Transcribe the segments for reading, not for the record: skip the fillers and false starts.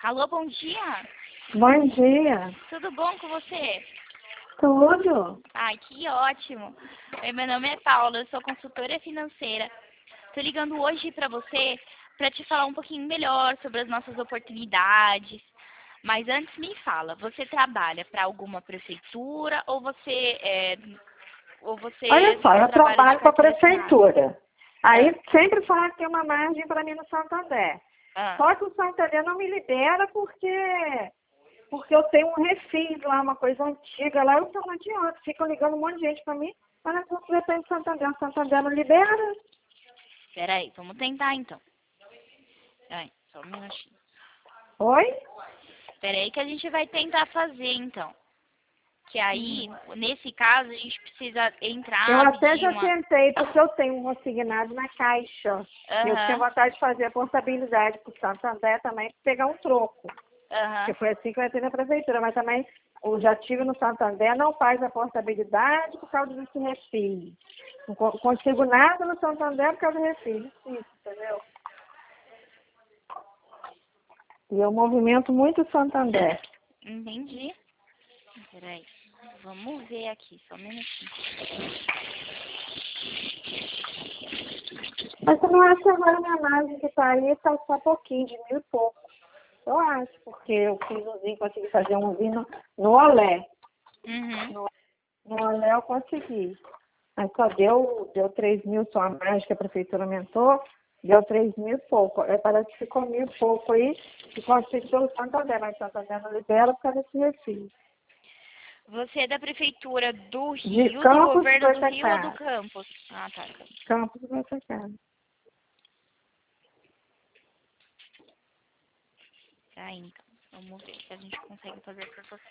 Alô, bom dia. Bom dia. Tudo bom com você? Tudo? Ai, que ótimo. Oi, meu nome é Paula, eu sou consultora financeira. Estou ligando hoje para você para te falar um pouquinho melhor sobre as nossas oportunidades. Mas antes me fala, você trabalha para alguma prefeitura ou você Olha só, eu trabalha de trabalho para a carteira assinada? prefeitura. Aí Ah, sempre fala que tem uma margem para mim no Santander. ah. Só que o Santander não me libera porque eu tenho um refis lá, uma coisa antiga lá, eu sou uma idiota. Ficam ligando um monte de gente para mim, mas não depende do Santander. O Santander não libera. Peraí, vamos tentar então. Ai, só um minutinho. Oi? Peraí que a gente vai tentar fazer então. Que aí, nesse caso, a gente precisa Eu entrar, até pedir já uma... tentei, porque eu tenho um consignado na Caixa. Eu tinha Aham, vontade de fazer a portabilidade para o Santander também, para pegar um troco. Que aham. foi assim que eu entrei na prefeitura, mas também eu já tive no Santander, não faz a portabilidade por causa desse refis. Não consigo nada no Santander por causa do refis. Isso, entendeu? E eu movimento muito o Santander. Entendi. Peraí, vamos ver aqui, só um minutinho. Mas eu não acho que agora a minha margem que está aí está só pouquinho, de 1.000 e pouco. Eu acho, porque eu fiz umzinho, consegui fazer umzinho no Olé. Uhum. No Olé eu consegui. Mas só deu 3.000 só a mais que a prefeitura aumentou, deu 3.000 e pouco. Parece que ficou 1.000 e pouco aí, e consegui pelo Santander, mas Santander não libera por causa desse refis. Você é da prefeitura do De Rio, do Campos governo do Rio ou do Goitacazes. Campos? Ah, tá. Campos Goitacazes. Tá, então. Vamos ver se a gente consegue fazer pra você.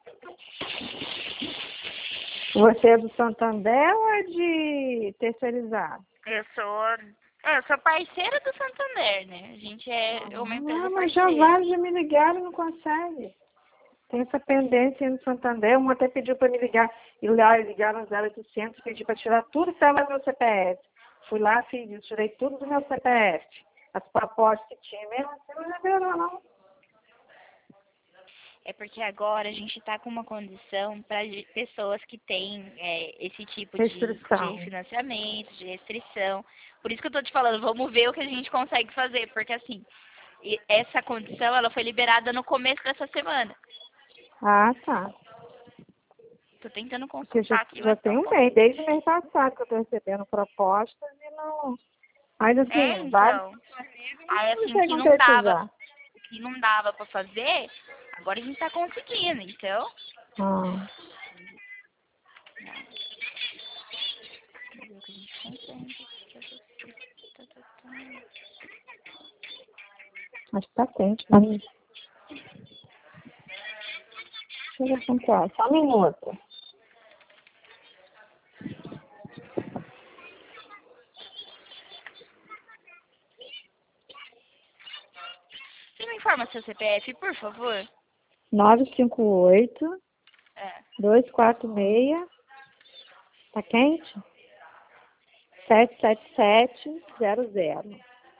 Você é do Santander ou é de terceirizado? Eu sou parceira do Santander, né? A gente é uma empresa Ah, mas já parceira. vários já me ligaram e não consegue. Tem essa pendência aí no Santander. Um até pediu para me ligar. E lá ligaram 0800, pedi para tirar tudo que estava no meu CPF. Fui lá, fiz isso, tirei tudo do meu CPF. As propostas que tinha mesmo, assim, não liberou, não. É porque agora a gente está com uma condição para pessoas que têm esse tipo de Restrição. financiamento, de restrição. Por isso que eu estou te falando, vamos ver o que a gente consegue fazer, porque assim, essa condição ela foi liberada no começo dessa semana. Ah, tá. Estou tentando Porque consultar aqui, já mas tá tem um um mês, pouquinho desde o mês difícil. passado que eu estou recebendo propostas e não. Mas assim, vários Então, aí não assim, chegam a concretizar. o que não dava para fazer, agora a gente está conseguindo, então. Ah. Vamos ver o que a gente consegue. Tá, tá, tá. Acho que tá quente, mas deixa eu ver como que é. Só um minuto. Você me informa seu CPF, por favor? 958 É. 246. Tá quente? 77700.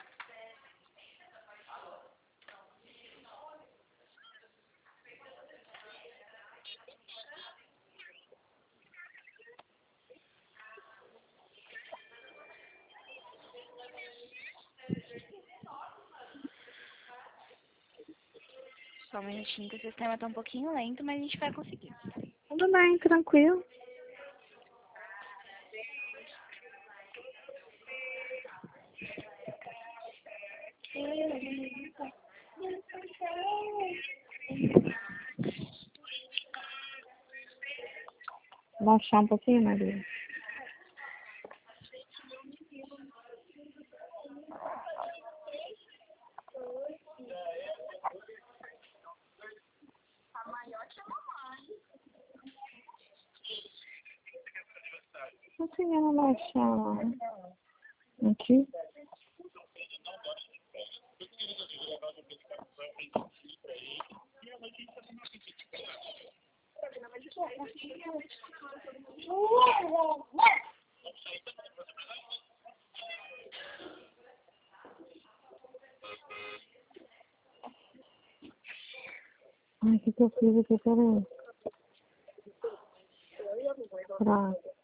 Só um minutinho que o sistema tá um pouquinho lento, mas a gente vai conseguir. Tudo bem, tranquilo. Baixar um pouquinho, Maria. Não conseguindo baixar lá. Aqui. Ai, o que eu fiz aqui? Peraí. Pronto.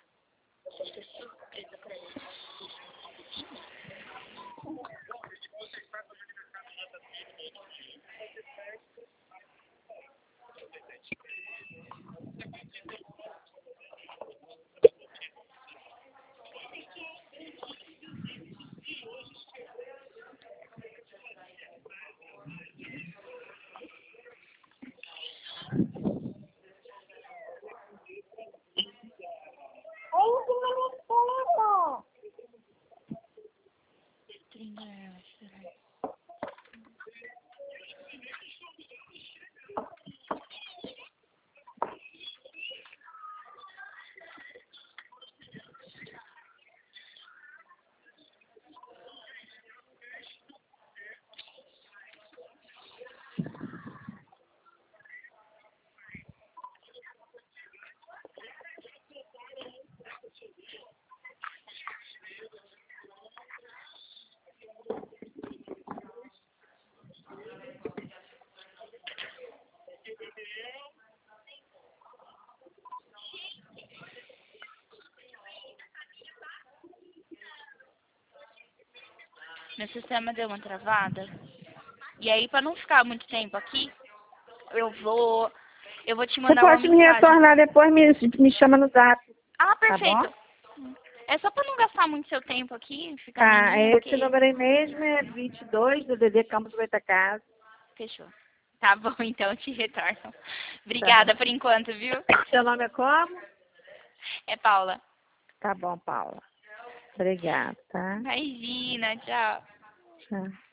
Meu sistema deu uma travada. E aí, pra não ficar muito tempo aqui, eu vou te Você mandar uma pode me mensagem. retornar depois, me chama no zap, Ah, tá bom? perfeito. É só pra não gastar muito seu tempo aqui, ficar Tá, menina, esse porque... número aí mesmo é 22 do DD Campos Goitacazes. Fechou. Tá bom, então, eu te retorno. Tá. Obrigada por enquanto, viu? Seu nome é como? É Paula. Tá bom, Paula. Obrigada, tá? Imagina, tchau. Tchau.